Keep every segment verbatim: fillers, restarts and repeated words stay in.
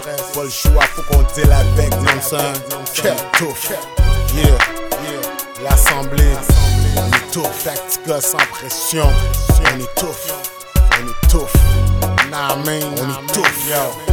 Pas le choix, faut qu'on deal avec, non ça. Quel tough. Yeah, yeah. L'assemblée, on est tough. Tactica sans pression. On est tough. On est tough. Nah man, on est tough.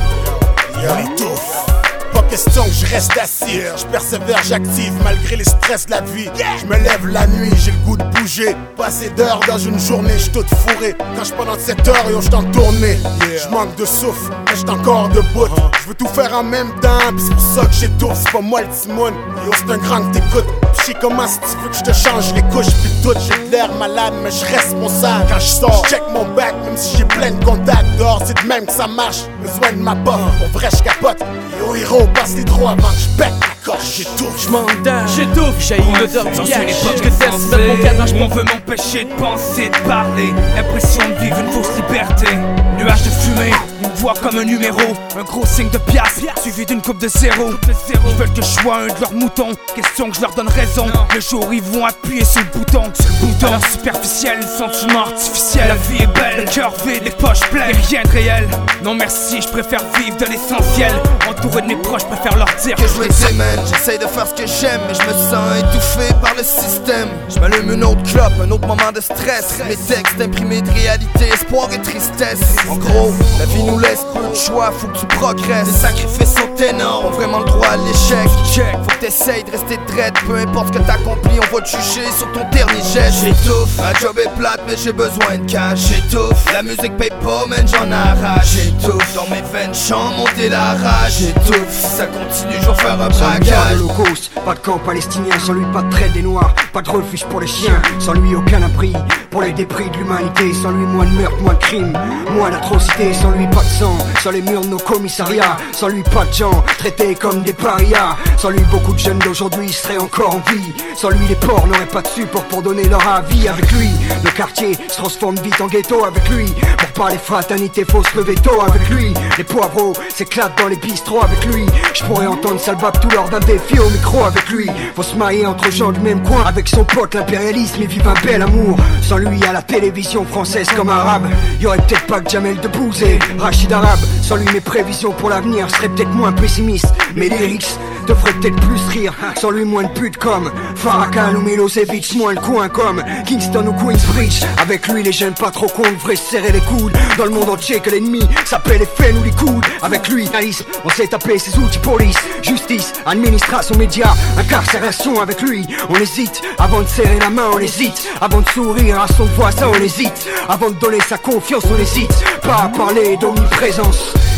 Yo, yo, on est tough. Pas question que je reste assis, je persévère, j'active malgré les stress de la vie. Je me lève la nuit, j'ai le goût de bouger. Passer d'heures dans une journée, j'suis tout fourré. Quand j'suis pendant sept heures, yo j'suis en tournée. Je manque de souffle, mais j'suis encore debout. Je veux tout faire en même temps, pis c'est pour ça que j'étouffe. C'est pas moi le Timon, yo c'est un grand que t'écoutes. J'sais comment si tu veux que j'te change les couches pis tout. J'ai de l'air malade, mais j'reste mon sang. Quand j'sors, j'check mon bac, même si j'ai plein de contacts. Dehors, c'est de même que ça marche. Besoin de ma botte, pour vrai j'capote. Yo héros, passe les droits avant que j'pète la coche. J'étouffe, j'm'endors, j'étouffe, j'ai une odeur de gage. Je déteste mettre mon cadran, j'm'en veux m'empêcher de penser, de parler. L'impression de vivre une fausse liberté. Nuage de fumée, une voix comme un numéro. Un gros signe de pièce, suivi d'une coupe de zéro. Ils veulent que je sois un de leurs moutons. Question que je leur donne raison. Le jour ils vont appuyer sur le bouton. Sur le bouton, alors superficiel, sentiment artificiel. La vie est belle, le cœur vide, les poches pleines. Et rien de réel, non merci, je préfère vivre de l'essentiel. Entouré de mes proches, je préfère leur dire que je veux être man. J'essaye de faire ce que j'aime, mais je me sens étouffé par le système. Je m'allume une autre clope, un autre moment de stress. Mes textes imprimés de réalité, espoir et tristesse. En gros, la vie nous laisse peu de choix, faut que tu progresses. Les sacrifices sont énormes, ont vraiment le droit à l'échec. Check, faut que t'essayes de rester dread. Peu importe ce que t'accomplis, on va te juger sur ton dernier geste. J'étouffe, ma job est plate, mais j'ai besoin de cash. J'étouffe, la musique paye pas, man, j'en arrache. J'étouffe, dans mes veines, chante monter la rage. J'étouffe, si ça continue, je vais faire un braquage. L'Holocauste, pas de camp palestinien, sans lui pas de traite des noirs, pas de refuge pour les chiens, sans lui aucun abri pour les débris de l'humanité, sans lui moins de meurtre, moins de crimes, moins d'atrocités, sans lui pas de sang, sans les murs de nos commissariats, sans lui pas de gens traités comme des parias, sans lui beaucoup de jeunes d'aujourd'hui seraient encore en vie, sans lui les porcs n'auraient pas de support pour donner leur avis, avec lui le quartier se transforme vite en ghetto, avec lui pour parler fraternité fausse le veto, avec lui les poivreaux s'éclatent dans les bistrots, avec lui je pourrais entendre Salva tout l'heure d'un défi au micro, avec lui faut se marier entre gens du même coin, avec son pote l'impérialisme il vive un bel amour, sans lui à la télévision française comme arabe, y'aurait peut-être pas que Jamel Debbouze et Rachid Arabe, sans lui mes prévisions pour l'avenir seraient peut-être moins pessimistes, mes lyrics te feraient peut-être plus rire, sans lui moins de putes comme Farrakhan ou Milosevic, moins le coin comme Kingston ou Queensbridge, avec lui les jeunes pas trop cons devraient se serrer les coudes, dans le monde entier que l'ennemi s'appelle les faits ou les coudes, avec lui on s'est tapé ses outils police, justice, administration, médias, incarcération, avec lui on hésite, avant de serrer la main on hésite, avant de sourire à son voisin on hésite, avant de donner sa confiance on hésite, pas à parler d'omniprésence.